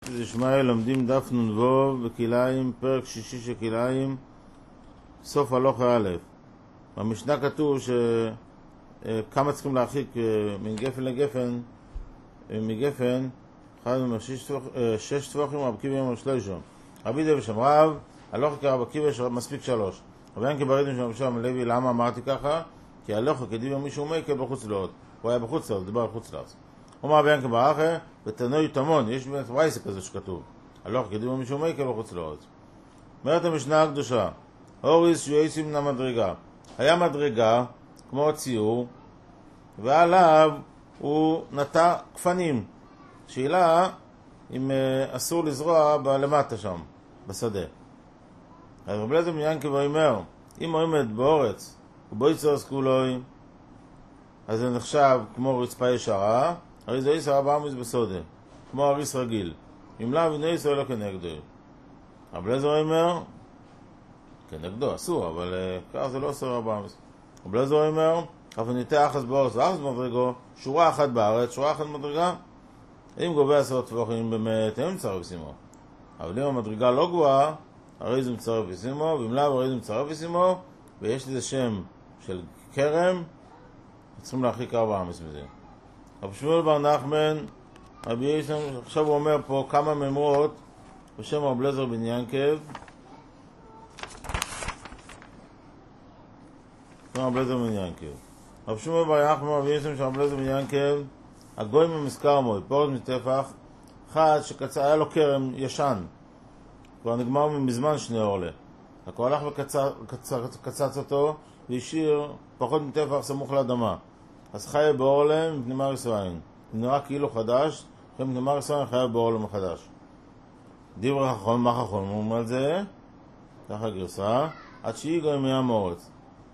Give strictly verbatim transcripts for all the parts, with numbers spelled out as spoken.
ישמעאל לומדים דף נ"ו בכלאיים, פרק שישי של כלאיים, סוף הלכה א'. במשנה כתוב שכמה צריכים להרחיק מגפן לגפן, מגפן, אחד שש טפוחים, רבי עקיבא אמר שלושה. רבי דב שם רב, הלכה כרבי עקיבא מספיק שלוש. רבי ינקי ברידים שם שם לוי, למה אמרתי ככה? כי הלכה כדיבר מישהו מייקל בחוץ לארץ. הוא היה בחוץ לארץ, דבר בחוץ לארץ. אומר רבי ינקי ברכה, ותנוי תמון, יש באמת וייסה כזה שכתוב. הלכה כדיבר מישהו מייקל בחוץ לארץ. אומרת המשנה הקדושה, אוריס יועסים מן המדרגה. היה מדרגה, כמו ציור, ועליו הוא נטע כפנים. שאלה אם uh, אסור לזרוע בלמטה שם, בשדה. אז רבי אליעזר בן ינקי אומר, אם עומד באורץ ובויצוס כולוי, אז זה נחשב כמו רצפה ישרה, הרי זה איסר ארבע עמוס בסודה, כמו הריס רגיל. אם לאו אינו איסר לא כנגדו. רבי אליעזר אומר, כנגדו, אסור, אבל uh, כך זה לא אסור ארבע עמוס. רבי אליעזר אומר, אבל ניתן אחת באורץ ואחת במדרגו, שורה אחת בארץ, שורה אחת במדרגה. אם גובה עשרות טפוחים באמת, אין מצרף וסימו. אבל אם המדרגה לא גבוהה, הרי זה מצרף וסימו, ואם לאו הרי זה מצרף וסימו, ויש לזה שם של קרם, צריכים להרחיק ארבע עמוס מזה. רבי שמואל בר נחמן, רבי ישם, עכשיו הוא אומר פה כמה ממרות בשם רבי אליעזר בן ינקי. רבי אליעזר בן ינקי. רבי שמואל בר נחמן, רבי ישם של רבי אליעזר בן ינקי, הגוי ממזכר מוי, פורט מטפח, אחד שהיה לו קרם ישן, כבר נגמר מזמן שני עולה. הוא הלך וקצץ אותו, והשאיר פחות מטפח סמוך לאדמה. אז חיה בעולם מפנימר ישראל. הוא נראה כאילו חדש, אחרי מפנימר ישראל חיה בעולם מחדש. דיבר חכון, מה חכון? הוא אומר על זה, ככה גרסה, עד שהיא גוי מים אורץ.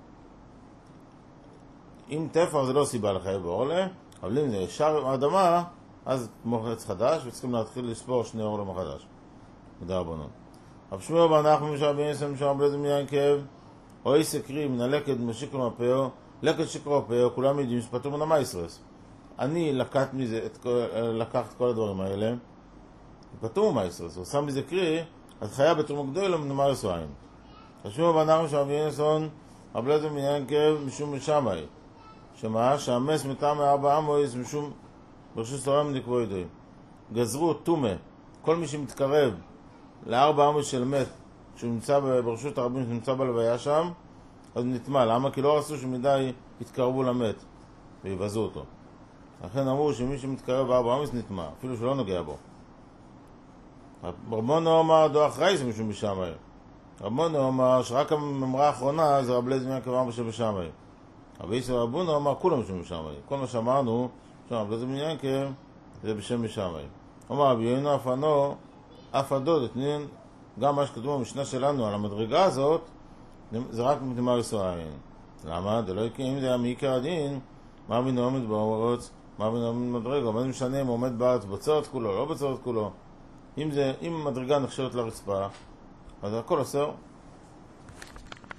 אם טפח זה לא סיבה לחיה בעולם, אבל אם זה ישר האדמה, אז כמו חץ חדש, וצריכים להתחיל לספור שני עולם מחדש. תודה רבנו. רבי שמואל בר נחמן משל רבי ישם משל רבי אליעזר בן ינקי, אוי סקרי מן הלקט משיקרו מפאו, לקט שיקרו מפאו, כולם יודעים שפטור מן המייסרס. אני לקח מזה, את כל, לקח את כל הדברים האלה, פטור מהמייסרס, הוא שם מזה קרי, אז חיה בתרומה גדולה מן המייסריים. רבי שמואל בר נחמן משל רבי ישם, רבי אליעזר בן ינקי משום משמאי. שמה? שהמס מטעם ארבע עמוס משום ברשות תורה נקבו ידועים. גזרו תומה, כל מי שמתקרב לארבע עמוס של מת, שהוא נמצא ברשות הרבים שנמצא בלוויה שם, אז נטמע. למה? כי לא רצו שמדי יתקרבו למת ויבזו אותו. לכן אמרו שמי שמתקרב בארבע עמוס נטמע, אפילו שלא נוגע בו. רבנו אמר דו אחראי זה משום בשמאי. רבנו אמר שרק הממרה האחרונה זה רבי אליעזר בן ינקי אמר בשמאי. רבי ישמעאל רבנו אמר כולם בשם משמאי. כל מה שאמרנו, רבי אליעזר בן ינקי זה בשם משמאי. אמר רבי יהודה אף ענו, אף הדוד, התנין, גם מה שכתוב במשנה שלנו על המדרגה הזאת, זה רק מפנימר ישראל. למה? זה לא יקרה, אם זה היה מעיקר הדין, מה רבינו עומד בארץ, מה רבינו עומד במדרגה, מה זה משנה אם הוא עומד בארץ בצורת כולו, לא בצורת כולו. אם זה, אם המדרגה נחשבת לרצפה, אז הכל אסור.